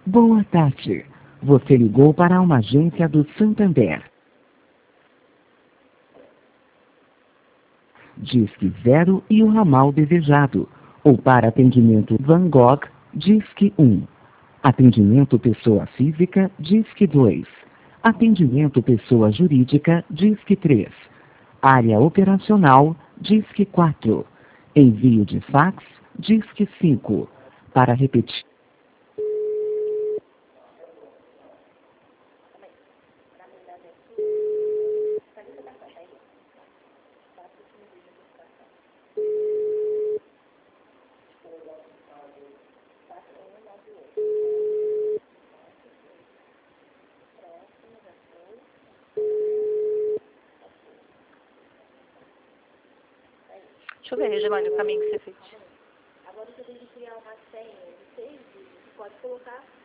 Boa tarde. Você ligou para uma agência do Santander. Disque 0 e o ramal desejado. Ou para atendimento Van Gogh, Disque 1. Atendimento pessoa física, Disque 2. Atendimento pessoa jurídica, Disque 3. Área operacional, Disque 4. Envio de fax, Disque 5. Para repetir. Deixa eu ver, Regiane, o caminho que você fez. Agora você tem que criar uma senha de 6 dígitos. Pode colocar